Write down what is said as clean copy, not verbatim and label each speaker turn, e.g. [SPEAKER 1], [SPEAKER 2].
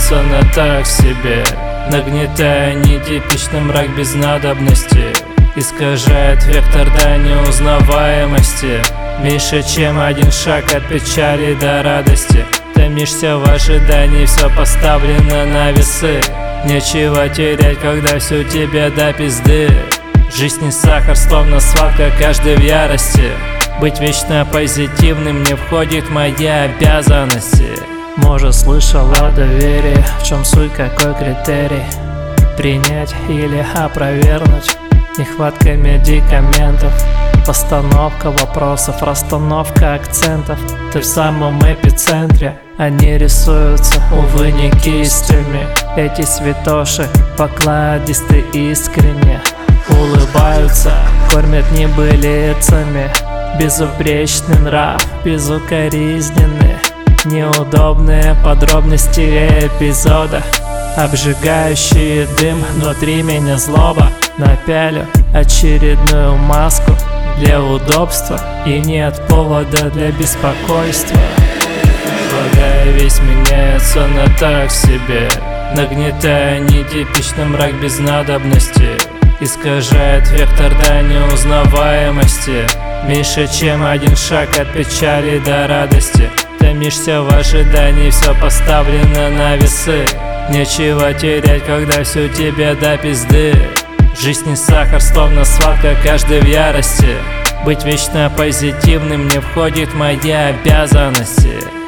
[SPEAKER 1] меняется на так себе, нагнетая нетипичный мрак без надобности. Искажает вектор до неузнаваемости, меньше чем один шаг от печали до радости. Томишься в ожидании, все поставлено на весы. Нечего терять, когда все тебе до пизды. Жизнь не сахар, словно сладко, каждый в ярости. Быть вечно позитивным не входит в мои обязанности.
[SPEAKER 2] Может, слышал о доверии, в чем суть, какой критерий? Принять или опровергнуть? Нехватка медикаментов, постановка вопросов, расстановка акцентов. Ты в самом эпицентре, они рисуются, увы, не кистями. Эти святоши покладисты искренне улыбаются, кормят небылицами. Безупречный нрав, безукоризненный. Неудобные подробности эпизода, обжигающий дым, внутри меня злоба. Напялю очередную маску для удобства, и нет повода для беспокойства.
[SPEAKER 1] Полагаю, весь меняется на так себе, нагнетая нетипичный мрак без надобности. Искажает вектор до неузнаваемости, меньше чем один шаг от печали до радости. Томишься в ожидании, все поставлено на весы. Нечего терять, когда все тебе до пизды. Жизнь не сахар, словно сладко, каждый в ярости. Быть вечно позитивным не входит в мои обязанности.